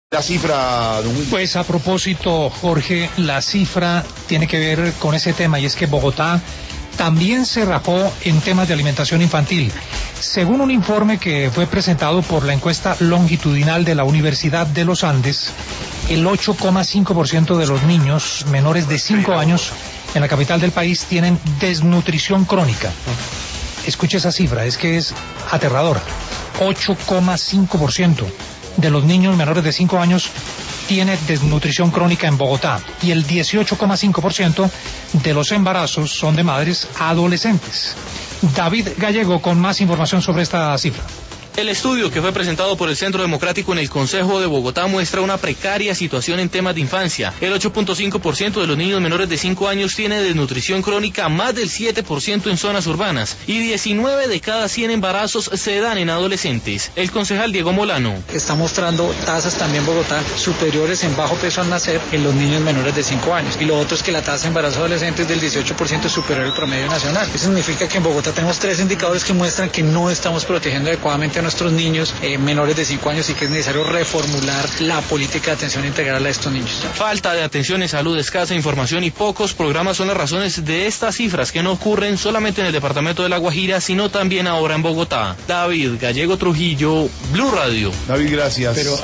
La cifra, don Willy. Pues a propósito, Jorge, la cifra tiene que ver con ese tema, y es que Bogotá también se rajó en temas de alimentación infantil. Según un informe que fue presentado por la encuesta longitudinal de la Universidad de los Andes, el 8,5% de los niños menores de 5 años en la capital del país tienen desnutrición crónica. Escuche esa cifra, es que es aterradora. 8,5% de los niños menores de 5 años tiene desnutrición crónica en Bogotá, y el 18,5% de los embarazos son de madres adolescentes. David Gallego con más información sobre esta cifra. El estudio que fue presentado por el Centro Democrático en el Consejo de Bogotá muestra una precaria situación en temas de infancia. El 8,5% de los niños menores de 5 años tiene desnutrición crónica, más del 7% en zonas urbanas, y 19 de cada 100 embarazos se dan en adolescentes. El concejal Diego Molano. Está mostrando tasas también Bogotá superiores en bajo peso al nacer en los niños menores de 5 años. Y lo otro es que la tasa de embarazo adolescente es del 18% superior al promedio nacional. Eso significa que en Bogotá tenemos 3 indicadores que muestran que no estamos protegiendo adecuadamente a nuestros niños menores de 5 años y que es necesario reformular la política de atención integral a estos niños. Falta de atención en salud, escasa información y pocos programas son las razones de estas cifras, que no ocurren solamente en el departamento de La Guajira, sino también ahora en Bogotá. David Gallego Trujillo, Blue Radio. David, gracias.